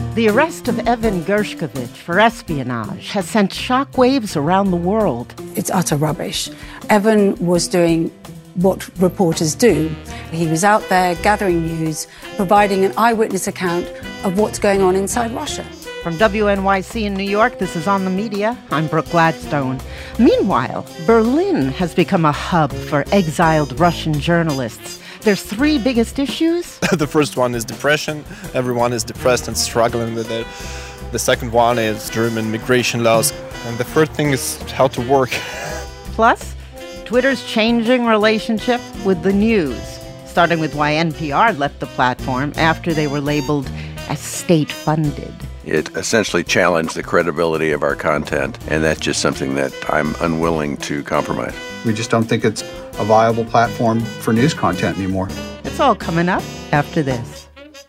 The arrest of Evan Gershkovich for espionage has sent shockwaves around the world. It's utter rubbish. Evan was doing what reporters do. He was out there gathering news, providing an eyewitness account of what's going on inside Russia. From WNYC in New York, this is On the Media. I'm Brooke Gladstone. Meanwhile, Berlin has become a hub for exiled Russian journalists. There's three biggest issues. The first one is depression. Everyone is depressed and struggling with it. The second one is German migration laws. And the third thing is how to work. Plus, Twitter's changing relationship with the news, starting with why NPR left the platform after they were labeled as state-funded. It essentially challenged the credibility of our content, and that's just something that I'm unwilling to compromise. We just don't think it's a viable platform for news content anymore. It's all coming up after this.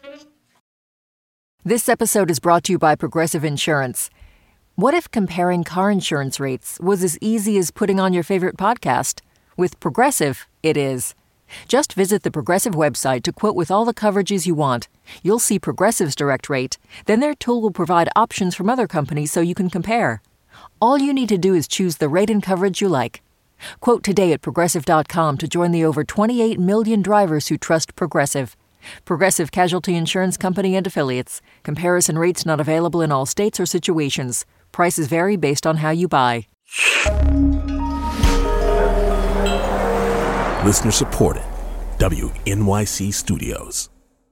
This episode is brought to you by Progressive Insurance. What if comparing car insurance rates was as easy as putting on your favorite podcast? With Progressive, it is. Just visit the Progressive website to quote with all the coverages you want. You'll see Progressive's direct rate. Then their tool will provide options from other companies so you can compare. All you need to do is choose the rate and coverage you like. Quote today at Progressive.com to join the over 28 million drivers who trust Progressive. Progressive Casualty Insurance Company and Affiliates. Comparison rates not available in all states or situations. Prices vary based on how you buy. Listener supported. WNYC Studios.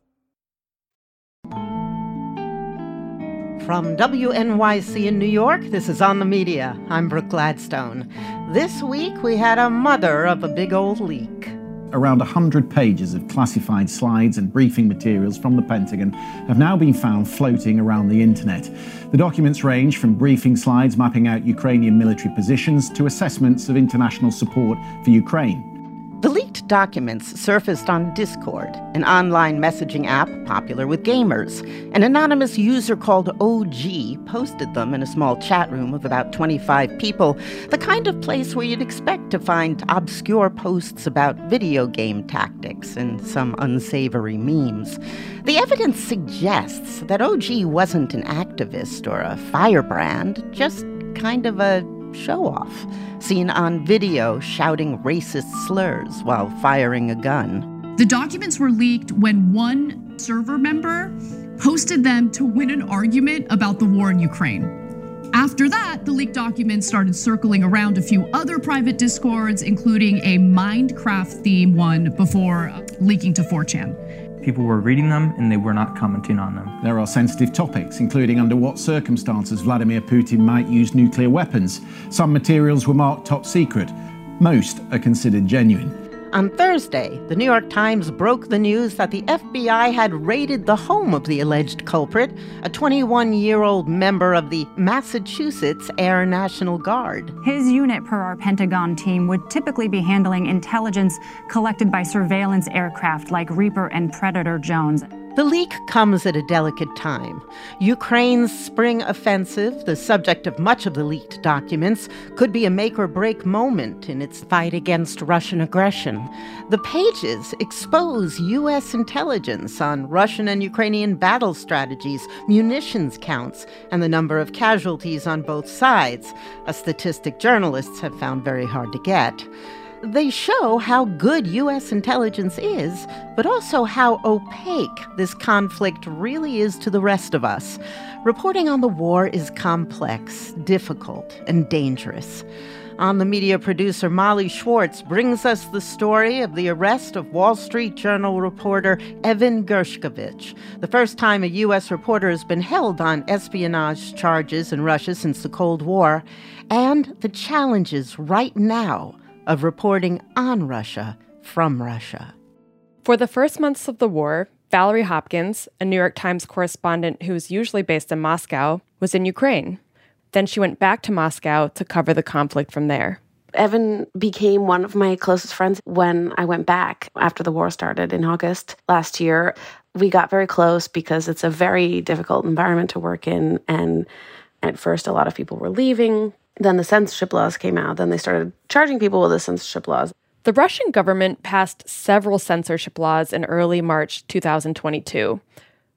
From WNYC in New York, this is On the Media. I'm Brooke Gladstone. This week, we had a mother of a big old leak. Around 100 pages of classified slides and briefing materials from the Pentagon have now been found floating around the internet. The documents range from briefing slides mapping out Ukrainian military positions to assessments of international support for Ukraine. The leaked documents surfaced on Discord, an online messaging app popular with gamers. An anonymous user called OG posted them in a small chat room of about 25 people, the kind of place where you'd expect to find obscure posts about video game tactics and some unsavory memes. The evidence suggests that OG wasn't an activist or a firebrand, just kind of a show-off, seen on video shouting racist slurs while firing a gun. The documents were leaked when one server member posted them to win an argument about the war in Ukraine. After that, the leaked documents started circling around a few other private Discords, including a Minecraft theme one before leaking to 4chan. People were reading them and they were not commenting on them. There are sensitive topics, including under what circumstances Vladimir Putin might use nuclear weapons. Some materials were marked top secret. Most are considered genuine. On Thursday, the New York Times broke the news that the FBI had raided the home of the alleged culprit, a 21-year-old member of the Massachusetts Air National Guard. His unit, per our Pentagon team, would typically be handling intelligence collected by surveillance aircraft like Reaper and Predator Jones. The leak comes at a delicate time. Ukraine's spring offensive, the subject of much of the leaked documents, could be a make-or-break moment in its fight against Russian aggression. The pages expose U.S. intelligence on Russian and Ukrainian battle strategies, munitions counts, and the number of casualties on both sides, a statistic journalists have found very hard to get. They show how good U.S. intelligence is, but also how opaque this conflict really is to the rest of us. Reporting on the war is complex, difficult, and dangerous. On the Media producer Molly Schwartz brings us the story of the arrest of Wall Street Journal reporter Evan Gershkovich, the first time a U.S. reporter has been held on espionage charges in Russia since the Cold War, and the challenges right now of reporting on Russia from Russia. For the first months of the war, Valerie Hopkins, a New York Times correspondent who is usually based in Moscow, was in Ukraine. Then she went back to Moscow to cover the conflict from there. Evan became one of my closest friends when I went back after the war started in August last year. We got very close because it's a very difficult environment to work in, and at first a lot of people were leaving. Then the censorship laws came out. Then they started charging people with the censorship laws. The Russian government passed several censorship laws in early March 2022.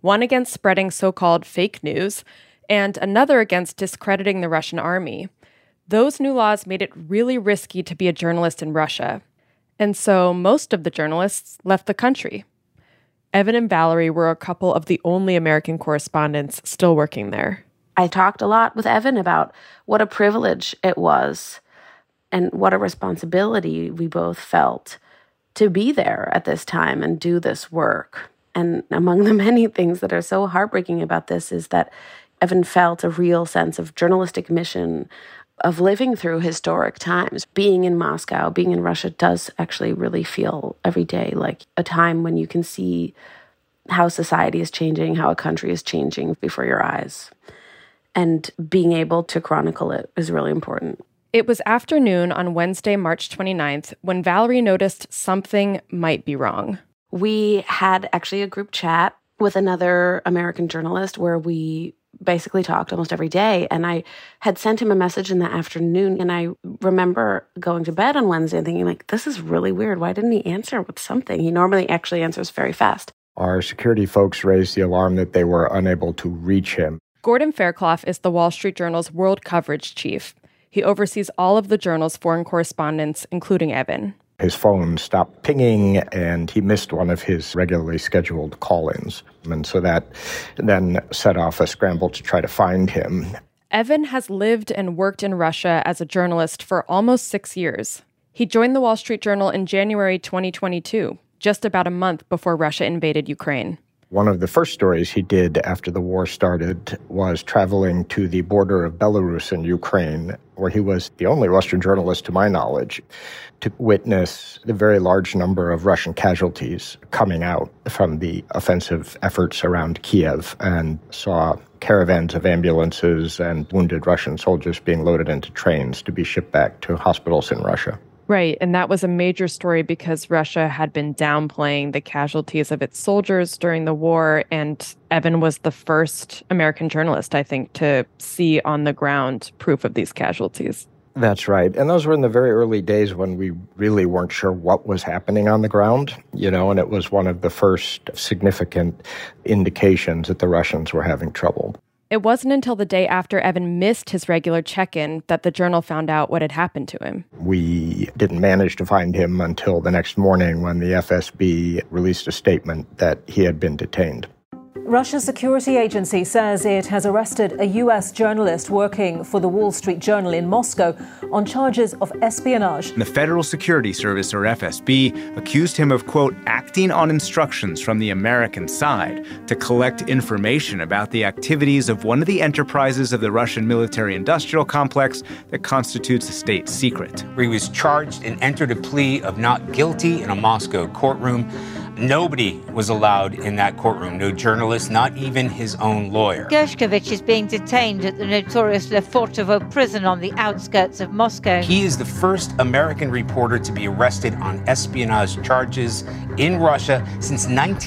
one against spreading so-called fake news, and another against discrediting the Russian army. Those new laws made it really risky to be a journalist in Russia, and so most of the journalists left the country. Evan and Valerie were a couple of the only American correspondents still working there. I talked a lot with Evan about what a privilege it was and what a responsibility we both felt to be there at this time and do this work. And among the many things that are so heartbreaking about this is that Evan felt a real sense of journalistic mission, of living through historic times. Being in Moscow, being in Russia does actually really feel every day like a time when you can see how society is changing, how a country is changing before your eyes. And being able to chronicle it is really important. It was afternoon on Wednesday, March 29th, when Valerie noticed something might be wrong. We had actually a group chat with another American journalist where we basically talked almost every day. And I had sent him a message in the afternoon. And I remember going to bed on Wednesday and thinking, like, this is really weird. Why didn't he answer with something? He normally actually answers very fast. Our security folks raised the alarm that they were unable to reach him. Gordon Fairclough is the Wall Street Journal's world coverage chief. He oversees all of the journal's foreign correspondents, including Evan. His phone stopped pinging, and he missed one of his regularly scheduled call-ins. And so that then set off a scramble to try to find him. Evan has lived and worked in Russia as a journalist for almost 6 years. He joined the Wall Street Journal in January 2022, just about a month before Russia invaded Ukraine. One of the first stories he did after the war started was traveling to the border of Belarus and Ukraine, where he was the only Western journalist, to my knowledge, to witness the very large number of Russian casualties coming out from the offensive efforts around Kiev, and saw caravans of ambulances and wounded Russian soldiers being loaded into trains to be shipped back to hospitals in Russia. Right, and that was a major story because Russia had been downplaying the casualties of its soldiers during the war, and Evan was the first American journalist, I think, to see on the ground proof of these casualties. That's right. And those were in the very early days when we really weren't sure what was happening on the ground, and it was one of the first significant indications that the Russians were having trouble. It wasn't until the day after Evan missed his regular check-in that the Journal found out what had happened to him. We didn't manage to find him until the next morning when the FSB released a statement that he had been detained. Russia's security agency says it has arrested a U.S. journalist working for the Wall Street Journal in Moscow on charges of espionage. The Federal Security Service, or FSB, accused him of, quote, acting on instructions from the American side to collect information about the activities of one of the enterprises of the Russian military-industrial complex that constitutes a state secret. He was charged and entered a plea of not guilty in a Moscow courtroom. Nobody was allowed in that courtroom, no journalist, not even his own lawyer. Gershkovich is being detained at the notorious Lefortovo prison on the outskirts of Moscow. He is the first American reporter to be arrested on espionage charges in Russia since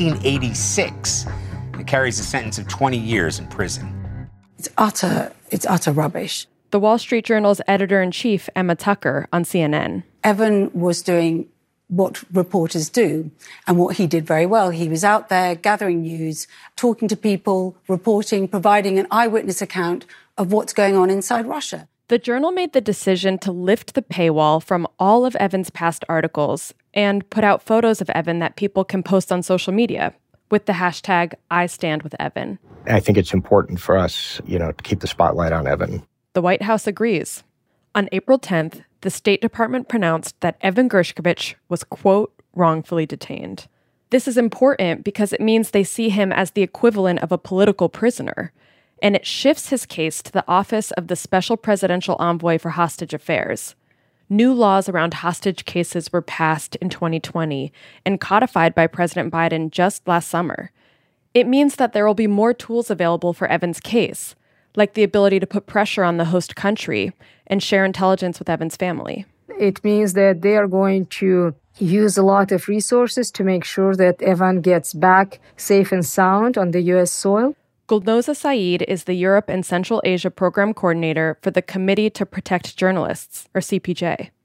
1986. It carries a sentence of 20 years in prison. It's utter rubbish. The Wall Street Journal's editor-in-chief, Emma Tucker, on CNN. Evan was doing what reporters do and what he did very well. He was out there gathering news, talking to people, reporting, providing an eyewitness account of what's going on inside Russia. The Journal made the decision to lift the paywall from all of Evan's past articles and put out photos of Evan that people can post on social media with the hashtag #IStandWithEvan. I think it's important for us, to keep the spotlight on Evan. The White House agrees. On April 10th, the State Department pronounced that Evan Gershkovich was, quote, wrongfully detained. This is important because it means they see him as the equivalent of a political prisoner, and it shifts his case to the Office of the Special Presidential Envoy for Hostage Affairs. New laws around hostage cases were passed in 2020 and codified by President Biden just last summer. It means that there will be more tools available for Evan's case, like the ability to put pressure on the host country and share intelligence with Evan's family. It means that they are going to use a lot of resources to make sure that Evan gets back safe and sound on the U.S. soil. Gulnoza Saeed is the Europe and Central Asia Program Coordinator for the Committee to Protect Journalists, or CPJ.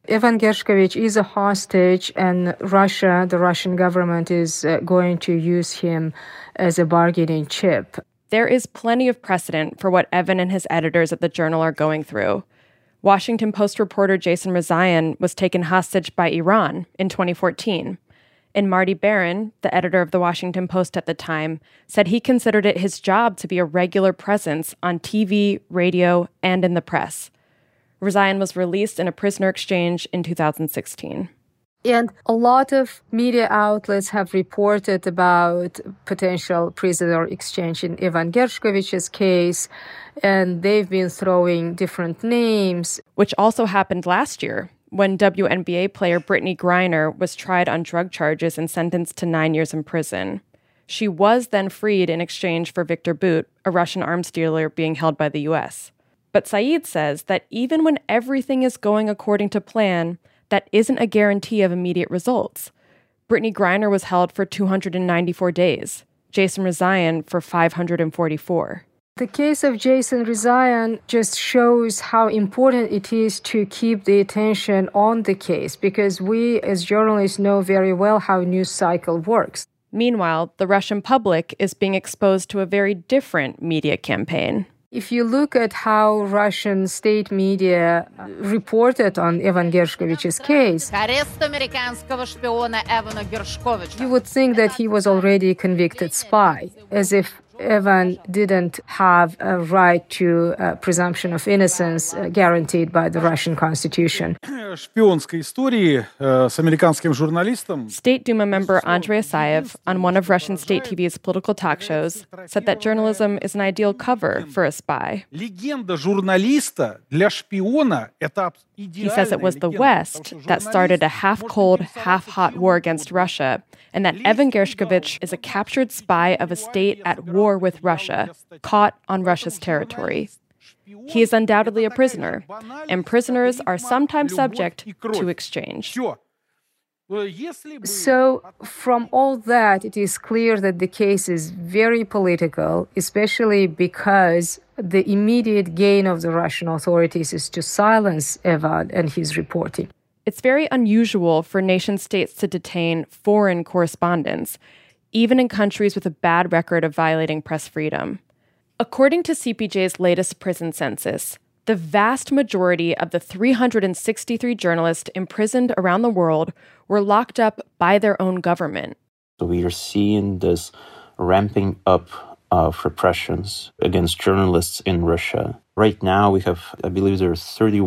Evan Gershkovich is a hostage, and Russia, the Russian government, is going to use him as a bargaining chip. There is plenty of precedent for what Evan and his editors at the Journal are going through. Washington Post reporter Jason Rezaian was taken hostage by Iran in 2014. And Marty Baron, the editor of the Washington Post at the time, said he considered it his job to be a regular presence on TV, radio, and in the press. Rezaian was released in a prisoner exchange in 2016. And a lot of media outlets have reported about potential prisoner exchange in Evan Gershkovich's case, and they've been throwing different names. Which also happened last year, when WNBA player Brittany Griner was tried on drug charges and sentenced to 9 years in prison. She was then freed in exchange for Victor Bout, a Russian arms dealer being held by the U.S. But Saeed says that even when everything is going according to plan, that isn't a guarantee of immediate results. Brittany Griner was held for 294 days, Jason Rezaian for 544. The case of Jason Rezaian just shows how important it is to keep the attention on the case, because we as journalists know very well how news cycle works. Meanwhile, the Russian public is being exposed to a very different media campaign. If you look at how Russian state media reported on Evan Gershkovich's case, you would think that he was already a convicted spy, as if Evan didn't have a right to a presumption of innocence guaranteed by the Russian constitution. State Duma member Andrei Asayev, on one of Russian state TV's political talk shows, said that journalism is an ideal cover for a spy. He says it was the West that started a half-cold, half-hot war against Russia, and that Evan Gershkovich is a captured spy of a state at war with Russia, caught on Russia's territory. He is undoubtedly a prisoner, and prisoners are sometimes subject to exchange. So, from all that, it is clear that the case is very political, especially because the immediate gain of the Russian authorities is to silence Evan and his reporting. It's very unusual for nation-states to detain foreign correspondents, even in countries with a bad record of violating press freedom. According to CPJ's latest prison census, the vast majority of the 363 journalists imprisoned around the world were locked up by their own government. So we are seeing this ramping up of repressions against journalists in Russia. Right now, we have, I believe there are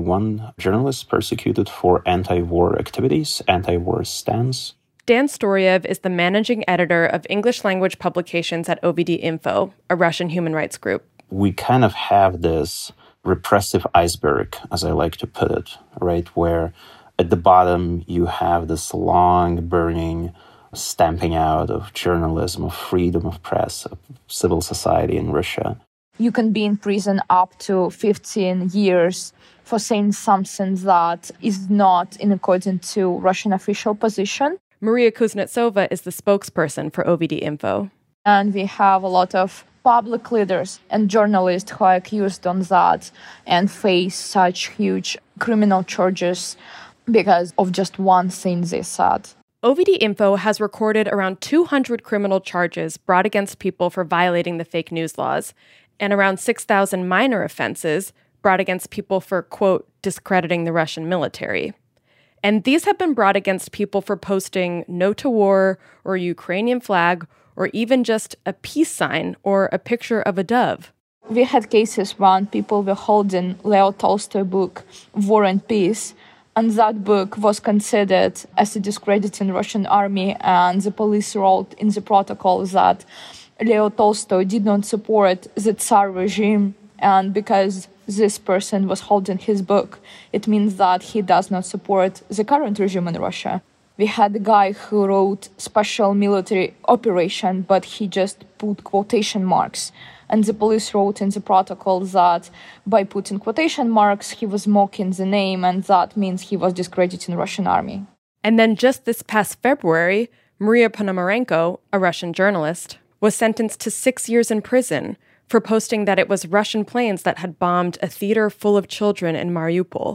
31 journalists persecuted for anti-war activities, anti-war stance. Dan Storyev is the managing editor of English-language publications at OVD Info, a Russian human rights group. We kind of have this repressive iceberg, as I like to put it, right, where at the bottom you have this long, burning stamping out of journalism, of freedom of press, of civil society in Russia. You can be in prison up to 15 years for saying something that is not in accordance to Russian official position. Maria Kuznetsova is the spokesperson for OVD Info. And we have a lot of public leaders and journalists who are accused on that and face such huge criminal charges because of just one thing they said. OVD Info has recorded around 200 criminal charges brought against people for violating the fake news laws, and around 6,000 minor offenses brought against people for, quote, discrediting the Russian military. And these have been brought against people for posting no to war or Ukrainian flag or even just a peace sign or a picture of a dove. We had cases when people were holding Leo Tolstoy book, War and Peace, and that book was considered as a discrediting Russian army, and the police wrote in the protocol that Leo Tolstoy did not support the Tsar regime, and because this person was holding his book, it means that he does not support the current regime in Russia. We had a guy who wrote special military operation, but he just put quotation marks. And the police wrote in the protocol that by putting quotation marks, he was mocking the name, and that means he was discrediting the Russian army. And then just this past February, Maria Ponomarenko, a Russian journalist, was sentenced to 6 years in prison for posting that it was Russian planes that had bombed a theater full of children in Mariupol.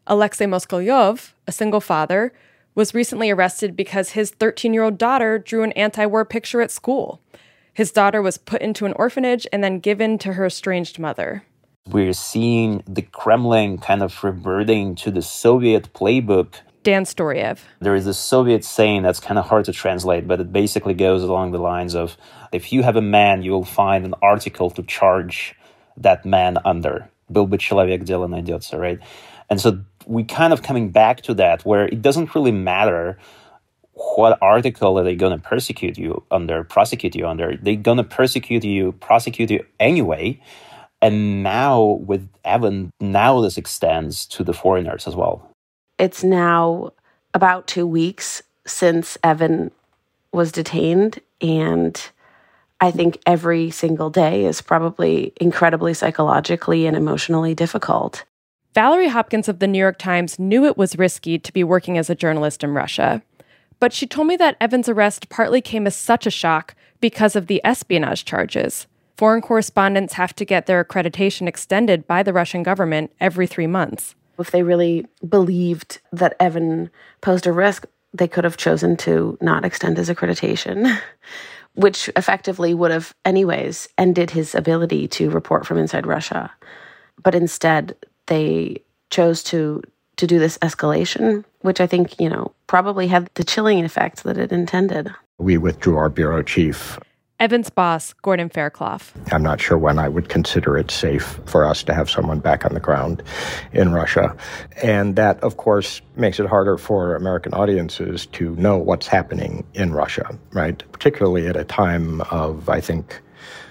Alexei Moskalyov, a single father, was recently arrested because his 13-year-old daughter drew an anti-war picture at school. His daughter was put into an orphanage and then given to her estranged mother. We're seeing the Kremlin kind of reverting to the Soviet playbook. Dan Storyev. There is a Soviet saying that's kind of hard to translate, but it basically goes along the lines of, if you have a man, you will find an article to charge that man under. Был бы человек, дело найдется, right? And so we kind of coming back to that, where it doesn't really matter what article are they going to prosecute you under. They're going to prosecute you anyway. And now with Evan, now this extends to the foreigners as well. It's now about 2 weeks since Evan was detained, and I think every single day is probably incredibly psychologically and emotionally difficult. Valerie Hopkins of the New York Times knew it was risky to be working as a journalist in Russia. But she told me that Evan's arrest partly came as such a shock because of the espionage charges. Foreign correspondents have to get their accreditation extended by the Russian government every 3 months. If they really believed that Evan posed a risk, they could have chosen to not extend his accreditation, which effectively would have anyways ended his ability to report from inside Russia. But instead, they chose to do this escalation, which I think, probably had the chilling effect that it intended. We withdrew our bureau chief. Evan's boss, Gordon Fairclough. I'm not sure when I would consider it safe for us to have someone back on the ground in Russia. And that, of course, makes it harder for American audiences to know what's happening in Russia, right? Particularly at a time of, I think,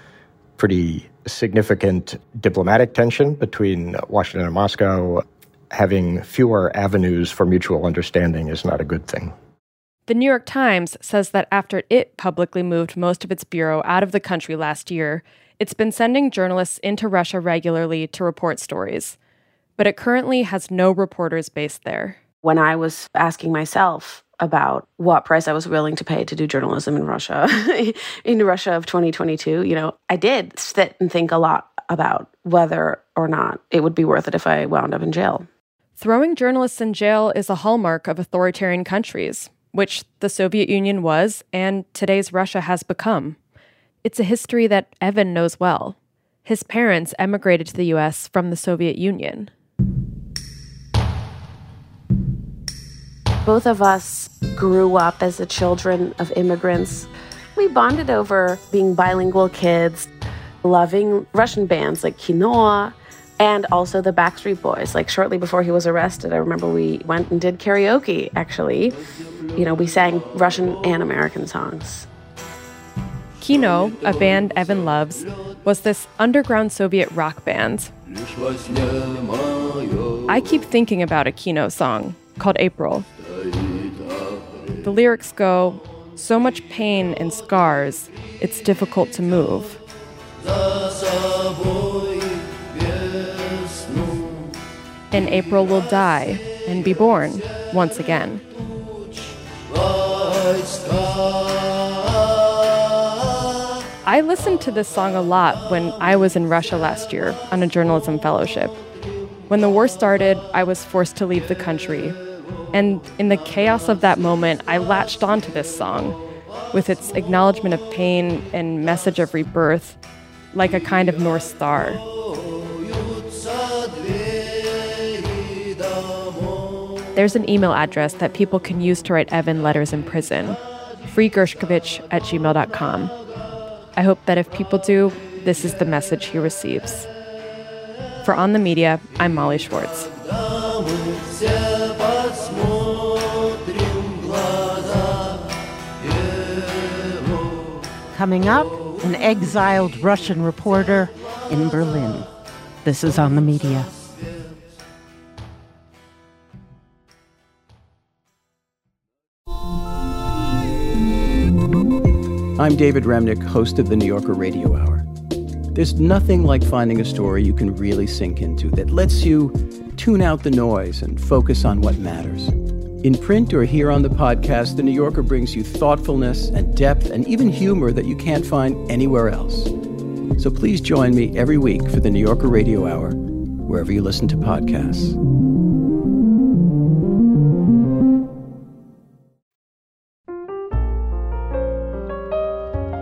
pretty significant diplomatic tension between Washington and Moscow. Having fewer avenues for mutual understanding is not a good thing. The New York Times says that after it publicly moved most of its bureau out of the country last year, it's been sending journalists into Russia regularly to report stories. But it currently has no reporters based there. When I was asking myself about what price I was willing to pay to do journalism in Russia, in Russia of 2022, I did sit and think a lot about whether or not it would be worth it if I wound up in jail. Throwing journalists in jail is a hallmark of authoritarian countries, which the Soviet Union was and today's Russia has become. It's a history that Evan knows well. His parents emigrated to the U.S. from the Soviet Union. Both of us grew up as the children of immigrants. We bonded over being bilingual kids, loving Russian bands like Quinoa, and also the Backstreet Boys. Like shortly before he was arrested, I remember we went and did karaoke, actually. We sang Russian and American songs. Kino, a band Evan loves, was this underground Soviet rock band. I keep thinking about a Kino song called April. The lyrics go, "So much pain and scars, it's difficult to move." And April will die and be born once again. I listened to this song a lot when I was in Russia last year on a journalism fellowship. When the war started, I was forced to leave the country. And in the chaos of that moment, I latched onto this song with its acknowledgement of pain and message of rebirth, like a kind of North Star. There's an email address that people can use to write Evan letters in prison, freegershkovich@gmail.com. I hope that if people do, this is the message he receives. For On the Media, I'm Molly Schwartz. Coming up, an exiled Russian reporter in Berlin. This is On the Media. I'm David Remnick, host of the New Yorker Radio Hour. There's nothing like finding a story you can really sink into that lets you tune out the noise and focus on what matters. In print or here on the podcast, The New Yorker brings you thoughtfulness and depth and even humor that you can't find anywhere else. So please join me every week for the New Yorker Radio Hour, wherever you listen to podcasts.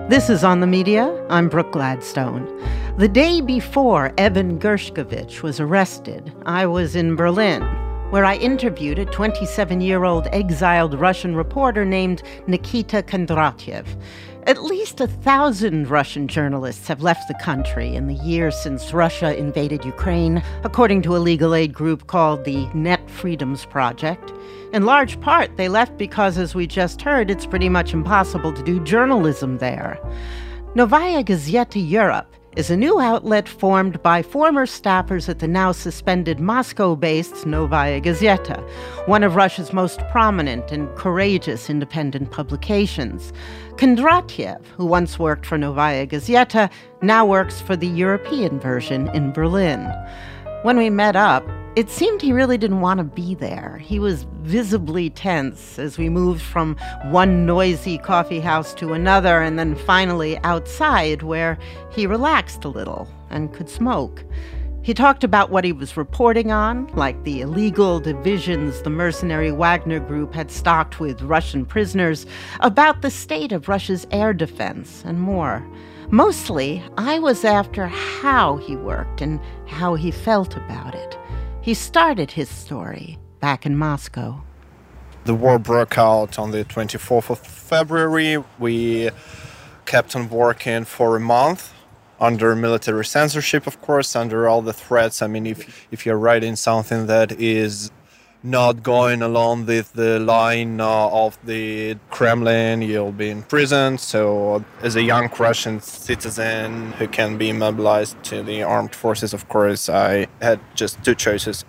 This is On the Media. I'm Brooke Gladstone. The day before Evan Gershkovich was arrested, I was in Berlin, where I interviewed a 27-year-old exiled Russian reporter named Nikita Kondratyev. At least 1,000 Russian journalists have left the country in the years since Russia invaded Ukraine, according to a legal aid group called the Net Freedoms Project. In large part, they left because, as we just heard, it's pretty much impossible to do journalism there. Novaya Gazeta Europe is a new outlet formed by former staffers at the now suspended Moscow-based Novaya Gazeta, one of Russia's most prominent and courageous independent publications. Kondratyev, who once worked for Novaya Gazeta, now works for the European version in Berlin. When we met up, it seemed he really didn't want to be there. He was visibly tense as we moved from one noisy coffee house to another and then finally outside, where he relaxed a little and could smoke. He talked about what he was reporting on, like the illegal divisions the mercenary Wagner group had stocked with Russian prisoners, about the state of Russia's air defense, and more. Mostly, I was after how he worked and how he felt about it. He started his story back in Moscow. The war broke out on the 24th of February. We kept on working for a month under military censorship, of course, under all the threats. I mean, if you're writing something that is not going along with the line of the Kremlin, you'll be in prison. So as a young Russian citizen who can be mobilized to the armed forces, of course, I had just two choices.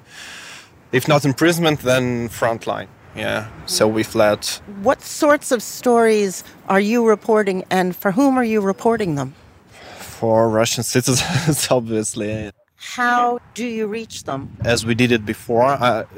If not imprisonment, then frontline. Yeah, so we fled. What sorts of stories are you reporting, and for whom are you reporting them? For Russian citizens, obviously. How do you reach them? As we did it before,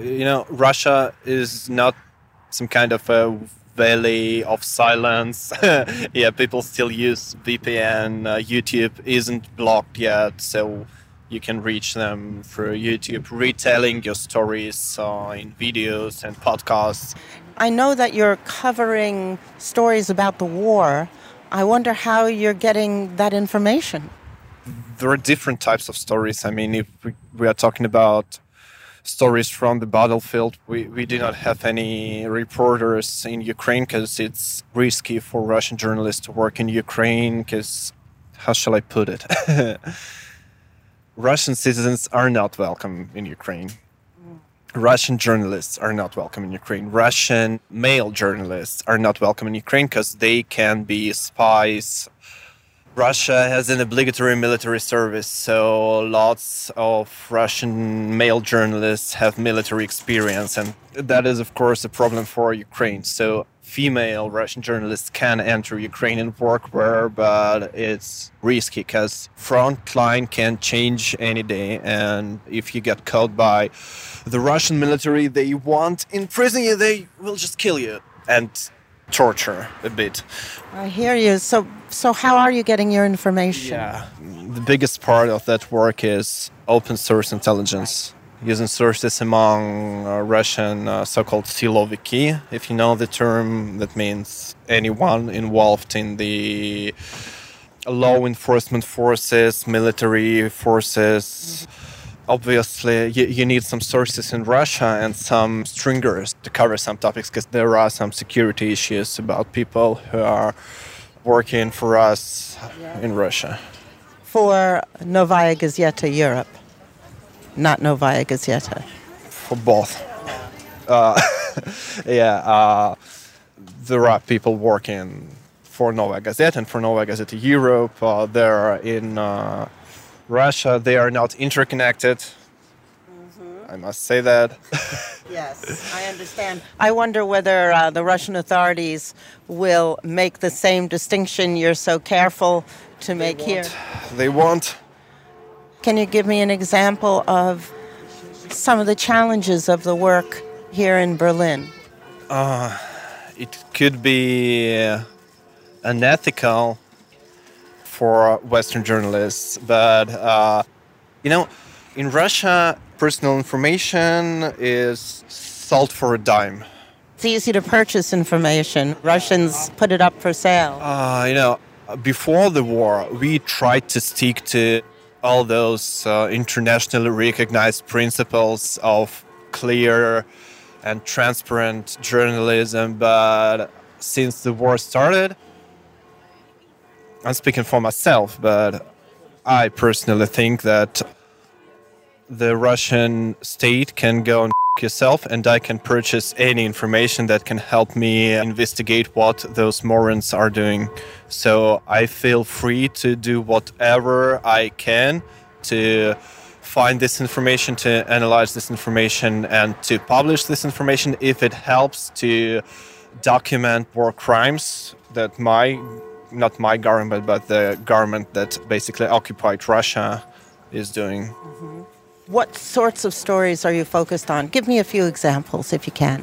Russia is not some kind of a valley of silence. Yeah, people still use VPN. YouTube isn't blocked yet, so you can reach them through YouTube, retelling your stories in videos and podcasts. I know that you're covering stories about the war. I wonder how you're getting that information. There are different types of stories. I mean, if we are talking about stories from the battlefield, we do not have any reporters in Ukraine because it's risky for Russian journalists to work in Ukraine because, how shall I put it? Russian citizens are not welcome in Ukraine. Russian journalists are not welcome in Ukraine. Russian male journalists are not welcome in Ukraine because they can be spies. Russia has an obligatory military service, so lots of Russian male journalists have military experience, and that is, of course, a problem for Ukraine. So female Russian journalists can enter Ukraine and work there, but it's risky because frontline can change any day, and if you get caught by the Russian military, they won't imprison you, they will just kill you and torture a bit. I hear you. So how are you getting your information? Yeah, the biggest part of that work is open source intelligence, using sources among Russian so-called siloviki. If you know the term, that means anyone involved in the law enforcement forces, military forces. Obviously, you need some sources in Russia and some stringers to cover some topics because there are some security issues about people who are working for us in Russia. For Novaya Gazeta Europe, not Novaya Gazeta. For both. There are people working for Novaya Gazeta and for Novaya Gazeta Europe. They're in Russia. They are not interconnected. I must say that. Yes, I understand. I wonder whether the Russian authorities will make the same distinction you're so careful to make here. They won't. Can you give me an example of some of the challenges of the work here in Berlin? It could be unethical for Western journalists, but in Russia, personal information is sold for a dime. It's easy to purchase information. Russians put it up for sale. before the war, we tried to stick to all those internationally recognized principles of clear and transparent journalism. But since the war started, I'm speaking for myself, but I personally think that the Russian state can go and yourself, and I can purchase any information that can help me investigate what those morons are doing. So I feel free to do whatever I can to find this information, to analyze this information, and to publish this information if it helps to document war crimes that not my government, but the government that basically occupied Russia is doing. Mm-hmm. What sorts of stories are you focused on? Give me a few examples, if you can.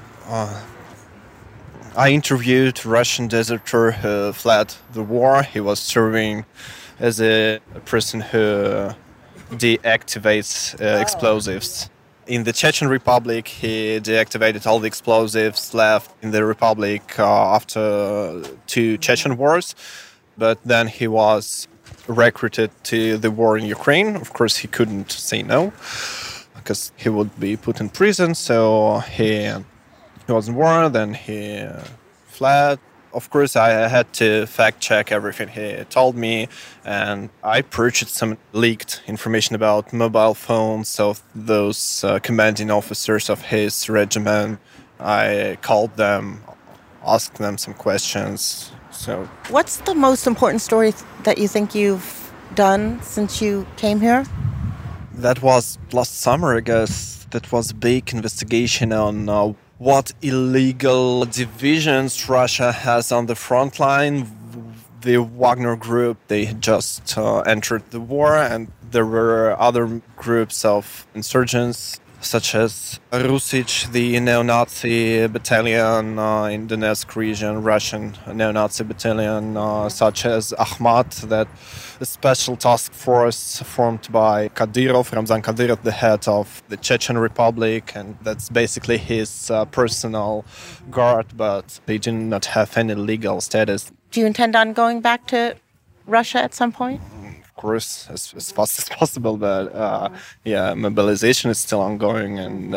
I interviewed a Russian deserter who fled the war. He was serving as a person who deactivates explosives. In the Chechen Republic, he deactivated all the explosives left in the Republic after 2 Chechen wars. But then he was recruited to the war in Ukraine. Of course, he couldn't say no because he would be put in prison. So he was in war, then he fled. Of course, I had to fact-check everything he told me, and I purchased some leaked information about mobile phones of those commanding officers of his regiment. I called them, asked them some questions. So, what's the most important story that you think you've done since you came here? That was last summer, I guess. That was a big investigation on what illegal divisions Russia has on the front line. The Wagner group, they just entered the war, and there were other groups of insurgents, such as Rusich, the neo-Nazi battalion in Donetsk region, Russian neo-Nazi battalion, such as Akhmat, that a special task force formed by Kadyrov, Ramzan Kadyrov, the head of the Chechen Republic, and that's basically his personal guard, but they do not have any legal status. Do you intend on going back to Russia at some point? Of course, as fast as possible, but mobilization is still ongoing, and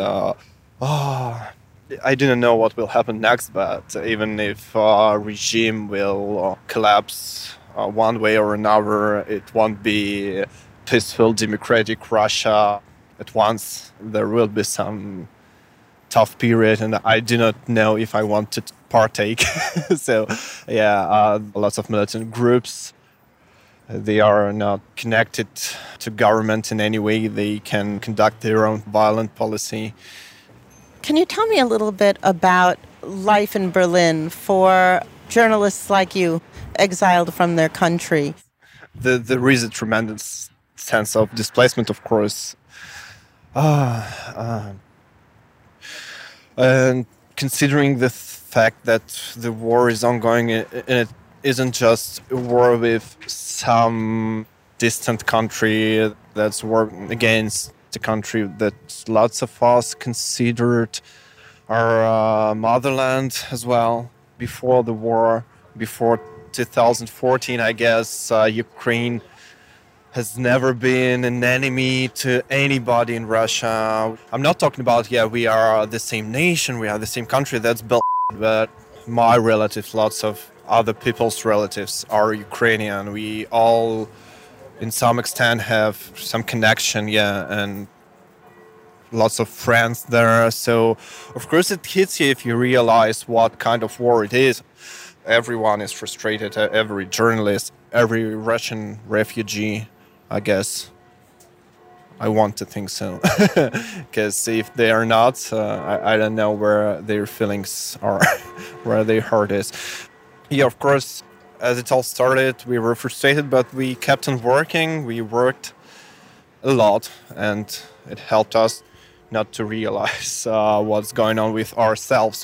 I didn't know what will happen next, but even if regime will collapse one way or another, it won't be peaceful, democratic Russia at once. There will be some tough period, and I do not know if I want to partake. So, lots of militant groups. They are not connected to government in any way. They can conduct their own violent policy. Can you tell me a little bit about life in Berlin for journalists like you, exiled from their country? There is a tremendous sense of displacement, of course. And considering the fact that the war is ongoing, and it isn't just a war with some distant country that's warring against the country that lots of us considered our motherland as well. Before the war, before 2014, I guess, Ukraine has never been an enemy to anybody in Russia. I'm not talking about, we are the same nation, we are the same country, that's bullshit, but my relatives, lots of other people's relatives are Ukrainian. We all, in some extent, have some connection, and lots of friends there. So, of course, it hits you if you realize what kind of war it is. Everyone is frustrated, every journalist, every Russian refugee, I guess. I want to think so. Because if they are not, I don't know where their feelings are, where their heart is. Yeah, of course, as it all started, we were frustrated, but we kept on working. We worked a lot, and it helped us not to realize what's going on with ourselves.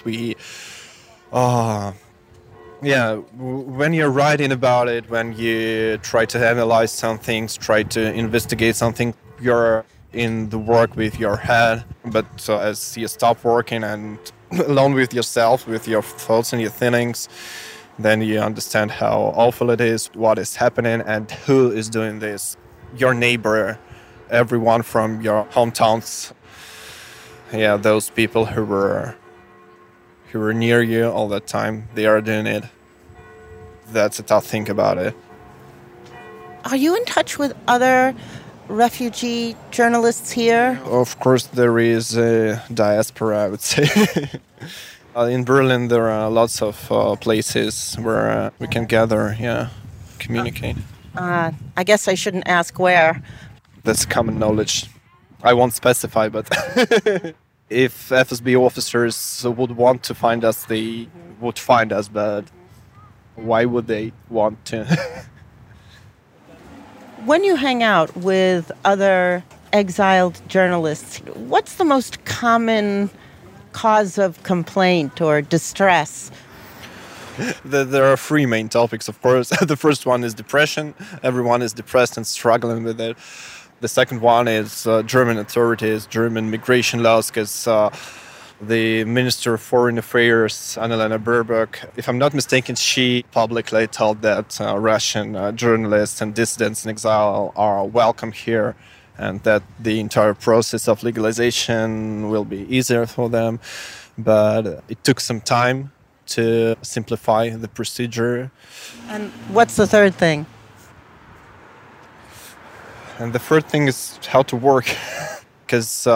When you're writing about it, when you try to analyze some things, try to investigate something, you're in the work with your head. But as you stop working and alone with yourself, with your thoughts and your feelings, Then you understand how awful it is, what is happening, and who is doing this. Your neighbor, everyone from your hometowns. Yeah, those people who were near you all the time, they are doing it. That's a tough thing about it. Are you in touch with other refugee journalists here? Of course, there is a diaspora, I would say. In Berlin, there are lots of places where we can gather, communicate. I guess I shouldn't ask where. That's common knowledge. I won't specify, but if FSB officers would want to find us, they would find us, but why would they want to? When you hang out with other exiled journalists, what's the most common cause of complaint or distress? There are three main topics, of course. The first one is depression. Everyone is depressed and struggling with it. The second one is German authorities, German migration laws, because the Minister of Foreign Affairs, Annalena Baerbock, if I'm not mistaken, she publicly told that Russian journalists and dissidents in exile are welcome here, and that the entire process of legalization will be easier for them. But it took some time to simplify the procedure. And what's the third thing? And the third thing is how to work. Because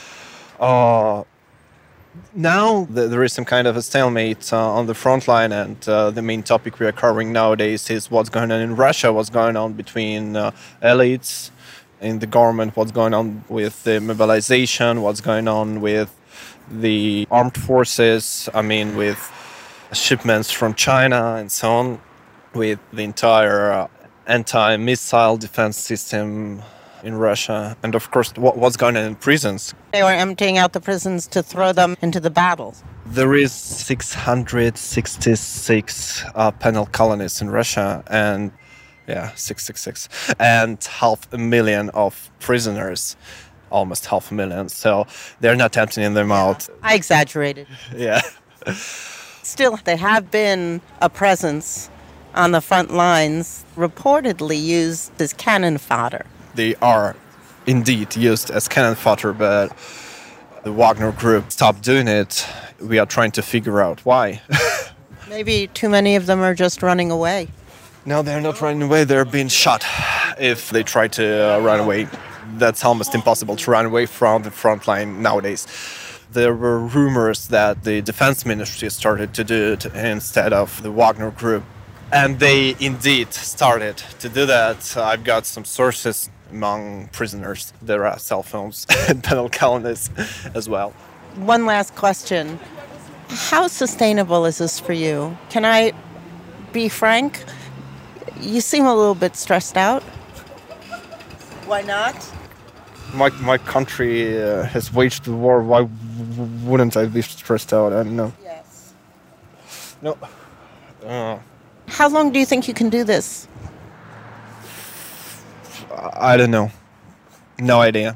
now there is some kind of a stalemate on the front line, and the main topic we are covering nowadays is what's going on in Russia, what's going on between elites in the government, what's going on with the mobilization, what's going on with the armed forces, with shipments from China and so on, with the entire anti-missile defense system in Russia, and of course what's going on in prisons. They were emptying out the prisons to throw them into the battles. There is 666 penal colonies in Russia, and 666, and 500,000 of prisoners, almost 500,000. So they're not emptying them out. I exaggerated. Yeah. Still, they have been a presence on the front lines, reportedly used as cannon fodder. They are indeed used as cannon fodder, but the Wagner Group stopped doing it. We are trying to figure out why. Maybe too many of them are just running away. No, they're not running away. They're being shot if they try to run away. That's almost impossible to run away from the front line nowadays. There were rumors that the defense ministry started to do it instead of the Wagner Group. And they indeed started to do that. I've got some sources among prisoners. There are cell phones and penal colonies as well. One last question. How sustainable is this for you? Can I be frank? You seem a little bit stressed out. Why not? My country has waged the war. Why wouldn't I be stressed out? I don't know. Yes. No. How long do you think you can do this? I don't know. No idea.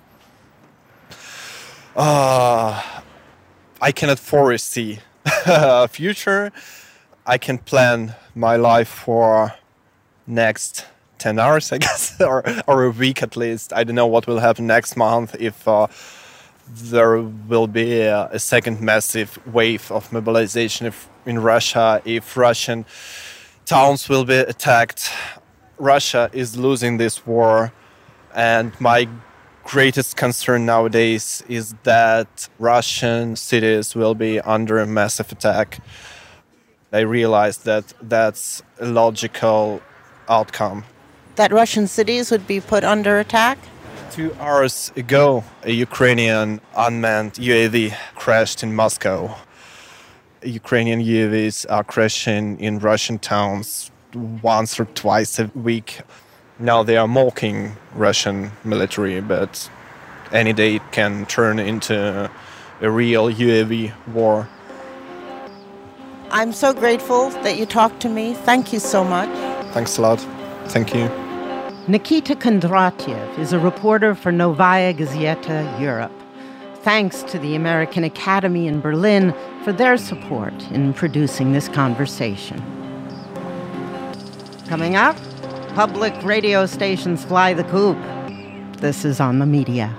I cannot foresee a future. I can plan my life for next 10 hours, I guess, or a week at least. I don't know what will happen next month, if there will be a second massive wave of mobilization in Russia, if Russian towns will be attacked. Russia is losing this war, and my greatest concern nowadays is that Russian cities will be under a massive attack. I realize that that's a logical outcome. That Russian cities would be put under attack? 2 hours ago, a Ukrainian unmanned UAV crashed in Moscow. Ukrainian UAVs are crashing in Russian towns once or twice a week. Now they are mocking Russian military, but any day it can turn into a real UAV war. I'm so grateful that you talked to me. Thank you so much. Thanks a lot. Thank you. Nikita Kondratyev is a reporter for Novaya Gazeta Europe. thanks to the American Academy in Berlin for their support in producing this conversation. Coming up, public radio stations fly the coop. This is On the Media.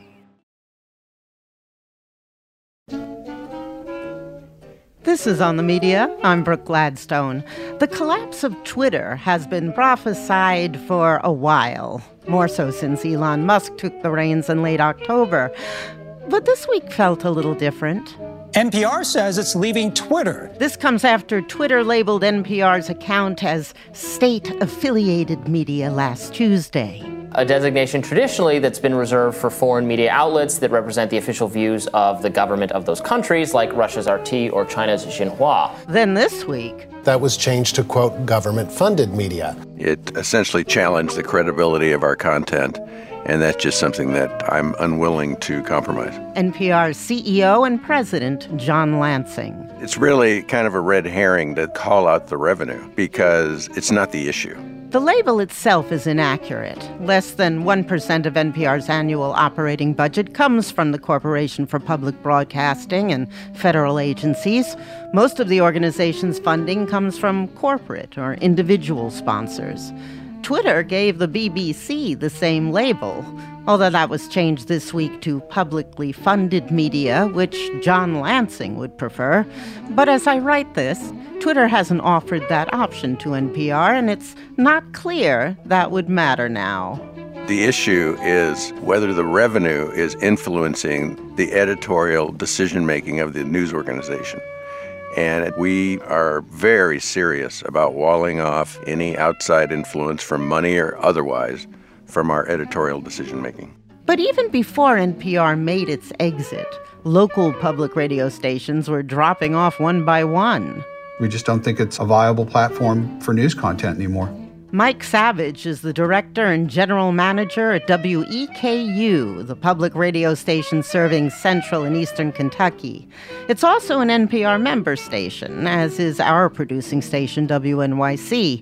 This is On the Media. I'm Brooke Gladstone. The collapse of Twitter has been prophesied for a while, more so since Elon Musk took the reins in late October. But this week felt a little different. NPR says it's leaving Twitter. This comes after Twitter labeled NPR's account as state-affiliated media last Tuesday. A designation traditionally that's been reserved for foreign media outlets that represent the official views of the government of those countries, like Russia's RT or China's Xinhua. Then this week, that was changed to, quote, government-funded media. It essentially challenged the credibility of our content, and that's just something that I'm unwilling to compromise. NPR's CEO and president, John Lansing. It's really kind of a red herring to call out the revenue, because it's not the issue. The label itself is inaccurate. Less than 1% of NPR's annual operating budget comes from the Corporation for Public Broadcasting and federal agencies. Most of the organization's funding comes from corporate or individual sponsors. Twitter gave the BBC the same label, although that was changed this week to publicly funded media, which John Lansing would prefer. But as I write this, Twitter hasn't offered that option to NPR, and it's not clear that would matter now. The issue is whether the revenue is influencing the editorial decision-making of the news organization. And we are very serious about walling off any outside influence from money or otherwise from our editorial decision-making. But even before NPR made its exit, local public radio stations were dropping off one by one. We just don't think it's a viable platform for news content anymore. Mike Savage is the director and general manager at WEKU, the public radio station serving central and eastern Kentucky. It's also an NPR member station, as is our producing station, WNYC.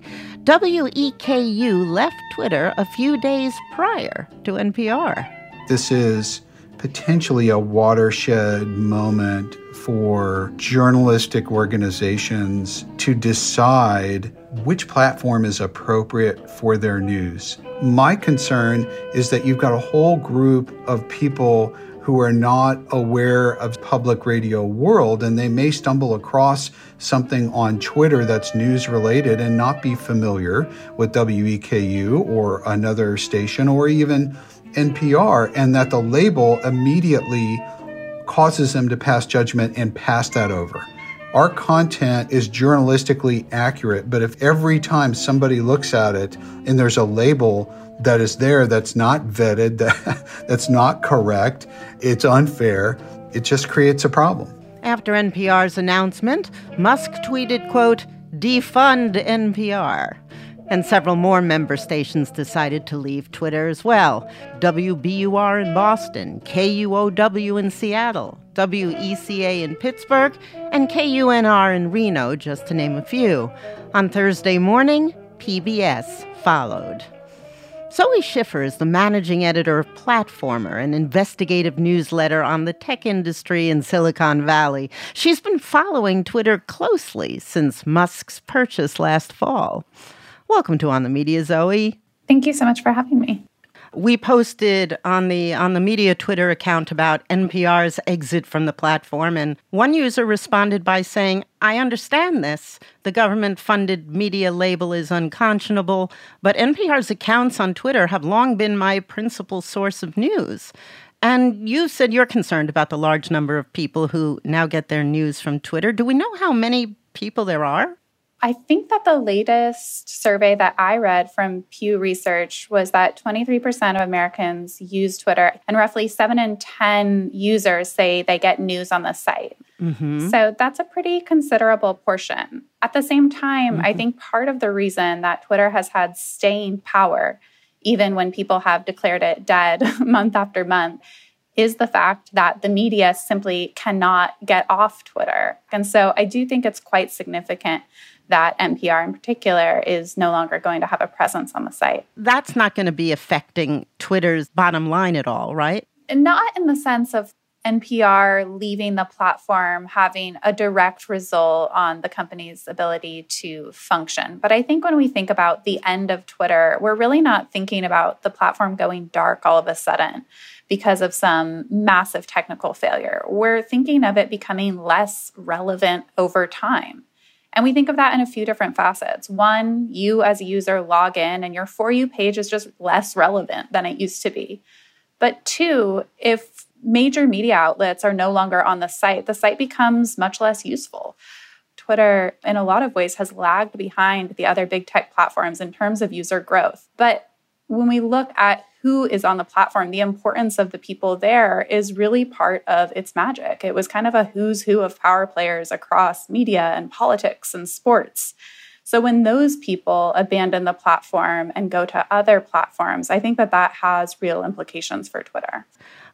WEKU left Twitter a few days prior to NPR. This is potentially a watershed moment for journalistic organizations to decide which platform is appropriate for their news. My concern is that you've got a whole group of people who are not aware of public radio world, and they may stumble across something on Twitter that's news related and not be familiar with WEKU or another station or even NPR, and that the label immediately causes them to pass judgment and pass that over. Our content is journalistically accurate, but if every time somebody looks at it and there's a label that is there that's not vetted, that's not correct, it's unfair, it just creates a problem. After NPR's announcement, Musk tweeted, quote, "Defund NPR." And several more member stations decided to leave Twitter as well. WBUR in Boston, KUOW in Seattle, WECA in Pittsburgh, and KUNR in Reno, just to name a few. On Thursday morning, PBS followed. Zoe Schiffer is the managing editor of Platformer, an investigative newsletter on the tech industry in Silicon Valley. She's been following Twitter closely since Musk's purchase last fall. Welcome to On the Media, Zoe. Thank you so much for having me. We posted on the Media Twitter account about NPR's exit from the platform, and one user responded by saying, "I understand this. The government-funded media label is unconscionable, but NPR's accounts on Twitter have long been my principal source of news." And you said you're concerned about the large number of people who now get their news from Twitter. Do we know how many people there are? I think that the latest survey that I read from Pew Research was that 23% of Americans use Twitter, and roughly 7 in 10 users say they get news on the site. Mm-hmm. So that's a pretty considerable portion. At the same time, I think part of the reason that Twitter has had staying power, even when people have declared it dead month after month, is the fact that the media simply cannot get off Twitter. And so I do think it's quite significant that NPR in particular is no longer going to have a presence on the site. That's not going to be affecting Twitter's bottom line at all, right? Not in the sense of NPR leaving the platform having a direct result on the company's ability to function. But I think when we think about the end of Twitter, we're really not thinking about the platform going dark all of a sudden because of some massive technical failure. We're thinking of it becoming less relevant over time. And we think of that in a few different facets. One, you as a user log in and your For You page is just less relevant than it used to be. But two, if major media outlets are no longer on the site becomes much less useful. Twitter, in a lot of ways, has lagged behind the other big tech platforms in terms of user growth. But when we look at who is on the platform, the importance of the people there is really part of its magic. It was kind of a who's who of power players across media and politics and sports. So when those people abandon the platform and go to other platforms, I think that has real implications for Twitter.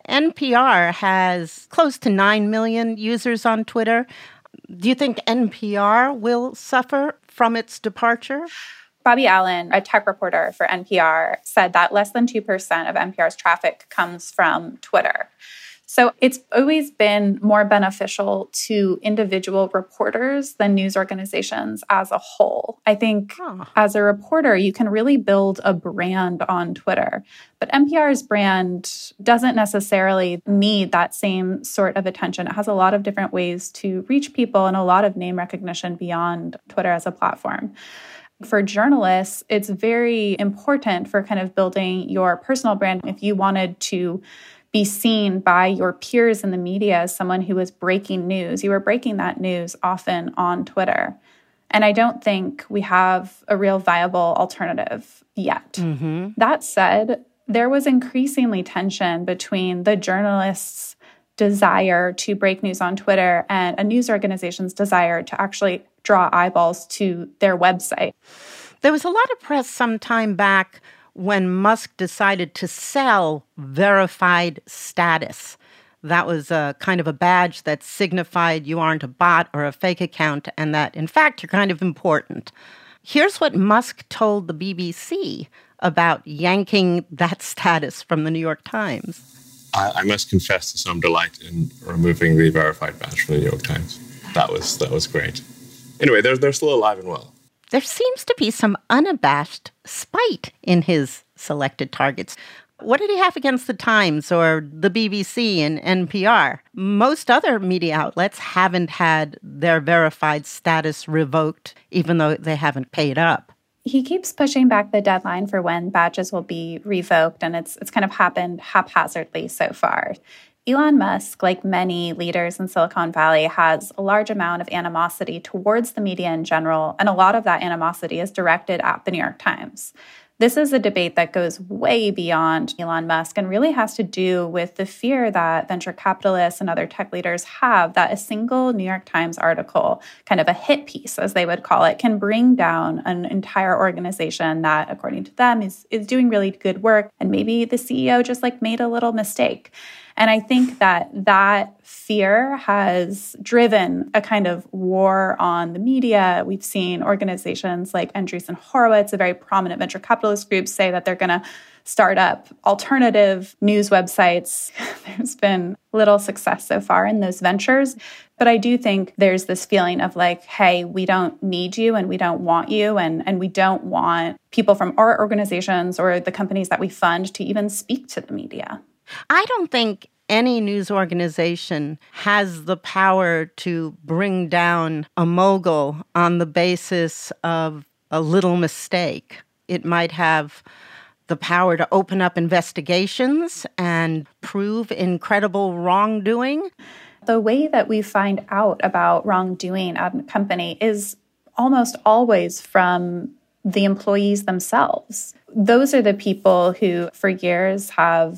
NPR has close to 9 million users on Twitter. Do you think NPR will suffer from its departure? Bobby Allen, a tech reporter for NPR, said that less than 2% of NPR's traffic comes from Twitter. So it's always been more beneficial to individual reporters than news organizations as a whole. I think as a reporter, you can really build a brand on Twitter. But NPR's brand doesn't necessarily need that same sort of attention. It has a lot of different ways to reach people and a lot of name recognition beyond Twitter as a platform. For journalists, it's very important for kind of building your personal brand. If you wanted to be seen by your peers in the media as someone who was breaking news, you were breaking that news often on Twitter. And I don't think we have a real viable alternative yet. Mm-hmm. That said, there was increasingly tension between the journalists' desire to break news on Twitter and a news organization's desire to actually draw eyeballs to their website. There was a lot of press some time back when Musk decided to sell verified status. That was a kind of a badge that signified you aren't a bot or a fake account and that, in fact, you're kind of important. Here's what Musk told the BBC about yanking that status from the New York Times. I must confess to some delight in removing the verified badge from the New York Times. That was great. Anyway, they're still alive and well. There seems to be some unabashed spite in his selected targets. What did he have against the Times or the BBC and NPR? Most other media outlets haven't had their verified status revoked, even though they haven't paid up. He keeps pushing back the deadline for when badges will be revoked, and it's kind of happened haphazardly so far. Elon Musk, like many leaders in Silicon Valley, has a large amount of animosity towards the media in general, and a lot of that animosity is directed at the New York Times. This is a debate that goes way beyond Elon Musk and really has to do with the fear that venture capitalists and other tech leaders have that a single New York Times article, kind of a hit piece, as they would call it, can bring down an entire organization that, according to them, is doing really good work. And maybe the CEO just made a little mistake. And I think that fear has driven a kind of war on the media. We've seen organizations like Andreessen Horowitz, a very prominent venture capitalist group, say that they're going to start up alternative news websites. There's been little success so far in those ventures. But I do think there's this feeling of hey, we don't need you and we don't want you and we don't want people from our organizations or the companies that we fund to even speak to the media. I don't think any news organization has the power to bring down a mogul on the basis of a little mistake. It might have the power to open up investigations and prove incredible wrongdoing. The way that we find out about wrongdoing at a company is almost always from the employees themselves. Those are the people who, for years, have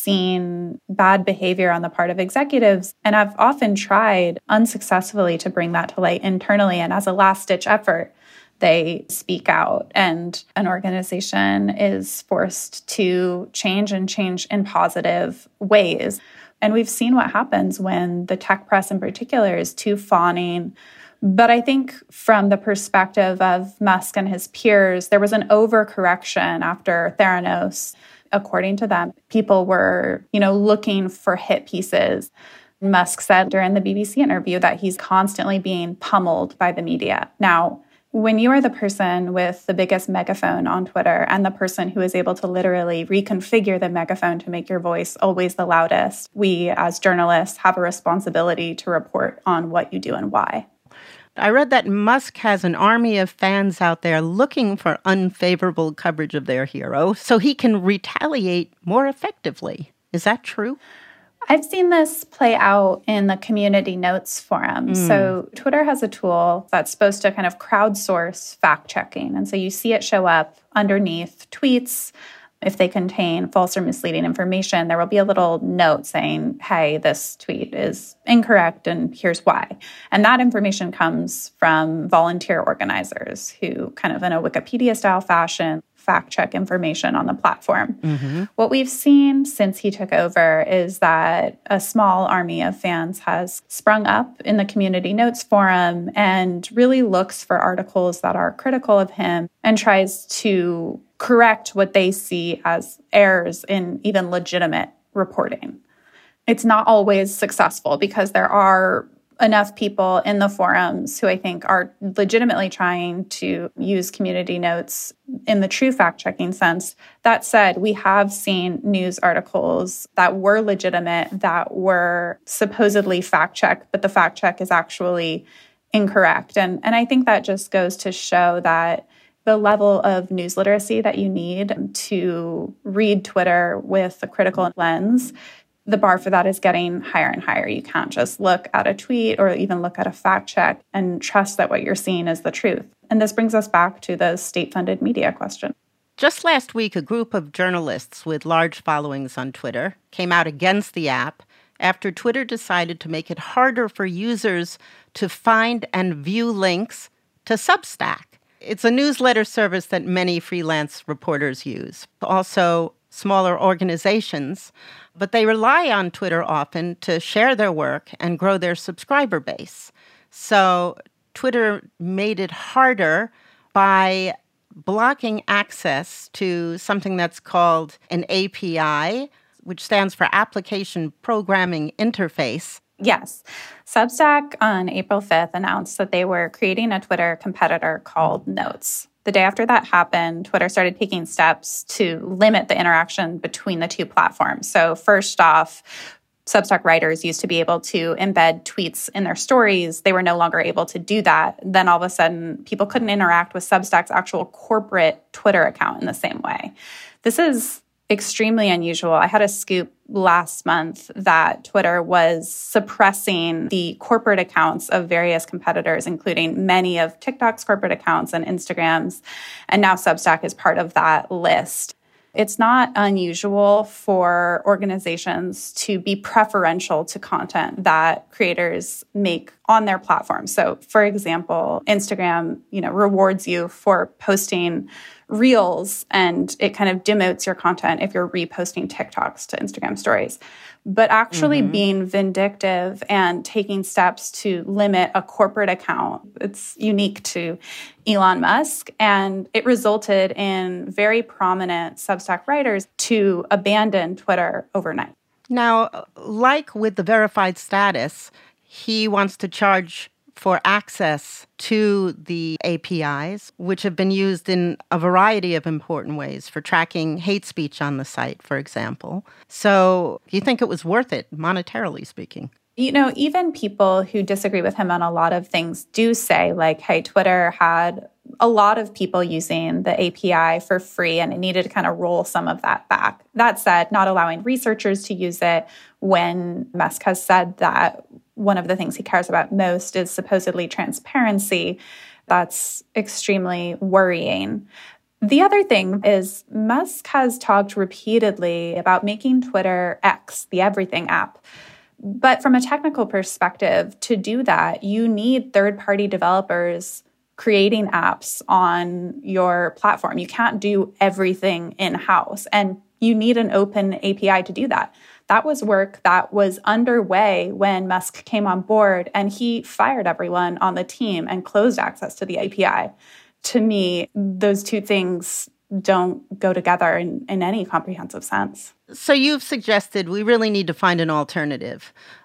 seen bad behavior on the part of executives and have often tried unsuccessfully to bring that to light internally. And as a last-ditch effort, they speak out, and an organization is forced to change in positive ways. And we've seen what happens when the tech press in particular is too fawning. But I think from the perspective of Musk and his peers, there was an overcorrection after Theranos. According to them, people were, looking for hit pieces. Musk said during the BBC interview that he's constantly being pummeled by the media. Now, when you are the person with the biggest megaphone on Twitter and the person who is able to literally reconfigure the megaphone to make your voice always the loudest, we as journalists have a responsibility to report on what you do and why. I read that Musk has an army of fans out there looking for unfavorable coverage of their hero so he can retaliate more effectively. Is that true? I've seen this play out in the community notes forum. So Twitter has a tool that's supposed to kind of crowdsource fact-checking. And so you see it show up underneath tweets. If they contain false or misleading information, there will be a little note saying, hey, this tweet is incorrect and here's why. And that information comes from volunteer organizers who kind of in a Wikipedia-style fashion fact-check information on the platform. What we've seen since he took over is that a small army of fans has sprung up in the community notes forum and really looks for articles that are critical of him and tries to correct what they see as errors in even legitimate reporting. It's not always successful because there are enough people in the forums who I think are legitimately trying to use community notes in the true fact-checking sense. That said, we have seen news articles that were legitimate, that were supposedly fact-checked, but the fact-check is actually incorrect. And I think that just goes to show that the level of news literacy that you need to read Twitter with a critical lens, the bar for that is getting higher and higher. You can't just look at a tweet or even look at a fact check and trust that what you're seeing is the truth. And this brings us back to the state-funded media question. Just last week, a group of journalists with large followings on Twitter came out against the app after Twitter decided to make it harder for users to find and view links to Substack. It's a newsletter service that many freelance reporters use. Also, smaller organizations, but they rely on Twitter often to share their work and grow their subscriber base. So Twitter made it harder by blocking access to something that's called an API, which stands for Application Programming Interface. Yes. Substack on April 5th announced that they were creating a Twitter competitor called Notes. The day after that happened, Twitter started taking steps to limit the interaction between the two platforms. So first off, Substack writers used to be able to embed tweets in their stories. They were no longer able to do that. Then all of a sudden, people couldn't interact with Substack's actual corporate Twitter account in the same way. This is extremely unusual. I had a scoop last month that Twitter was suppressing the corporate accounts of various competitors, including many of TikTok's corporate accounts and Instagram's, and now Substack is part of that list. It's not unusual for organizations to be preferential to content that creators make on their platform. So, for example, Instagram, rewards you for posting Reels, and it kind of demotes your content if you're reposting TikToks to Instagram stories. But actually being vindictive and taking steps to limit a corporate account, it's unique to Elon Musk. And it resulted in very prominent Substack writers to abandon Twitter overnight. Now, like with the verified status, he wants to charge for access to the APIs, which have been used in a variety of important ways for tracking hate speech on the site, for example. So do you think it was worth it, monetarily speaking? Even people who disagree with him on a lot of things do say, like, hey, Twitter had a lot of people using the API for free, and it needed to kind of roll some of that back. That said, not allowing researchers to use it when Musk has said that one of the things he cares about most is supposedly transparency. That's extremely worrying. The other thing is Musk has talked repeatedly about making Twitter X, the everything app. But from a technical perspective, to do that, you need third-party developers creating apps on your platform. You can't do everything in-house, and you need an open API to do that. That was work that was underway when Musk came on board, and he fired everyone on the team and closed access to the API. To me, those two things don't go together in any comprehensive sense. So you've suggested we really need to find an alternative.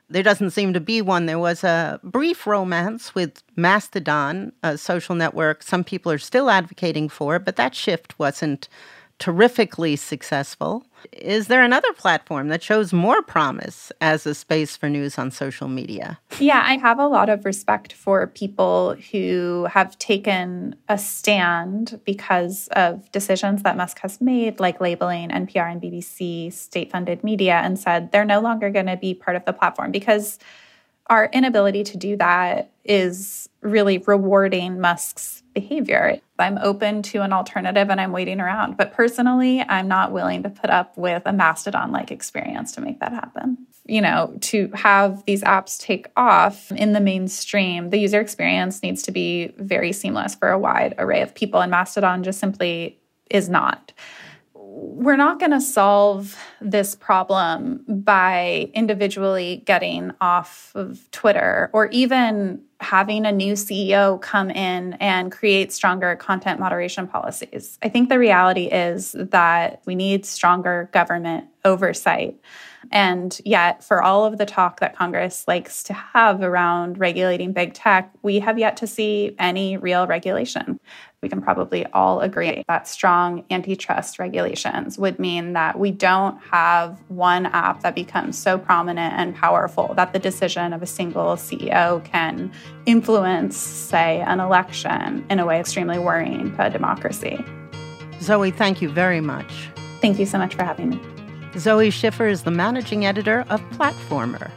There doesn't seem to be one. There was a brief romance with Mastodon, a social network some people are still advocating for, but that shift wasn't terrifically successful. Is there another platform that shows more promise as a space for news on social media? Yeah, I have a lot of respect for people who have taken a stand because of decisions that Musk has made, like labeling NPR and BBC state-funded media, and said they're no longer going to be part of the platform, because our inability to do that is really rewarding Musk's behavior. I'm open to an alternative and I'm waiting around. But personally, I'm not willing to put up with a Mastodon-like experience to make that happen. You know, to have these apps take off in the mainstream, the user experience needs to be very seamless for a wide array of people, and Mastodon just simply is not. We're not going to solve this problem by individually getting off of Twitter or even having a new CEO come in and create stronger content moderation policies. I think the reality is that we need stronger government oversight. And yet, for all of the talk that Congress likes to have around regulating big tech, we have yet to see any real regulation. We can probably all agree that strong antitrust regulations would mean that we don't have one app that becomes so prominent and powerful that the decision of a single CEO can influence, say, an election in a way extremely worrying to a democracy. Zoe, thank you very much. Thank you so much for having me. Zoe Schiffer is the managing editor of Platformer.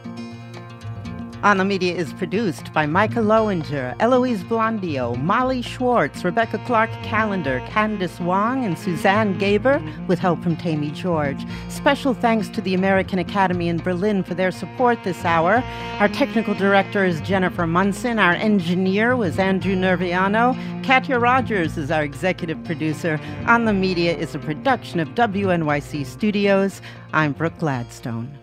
On the Media is produced by Micah Lowinger, Eloise Blondio, Molly Schwartz, Rebecca Clark-Callender, Candice Wong, and Suzanne Gaber, with help from Tammy George. Special thanks to the American Academy in Berlin for their support this hour. Our technical director is Jennifer Munson. Our engineer was Andrew Nerviano. Katya Rogers is our executive producer. On the Media is a production of WNYC Studios. I'm Brooke Gladstone.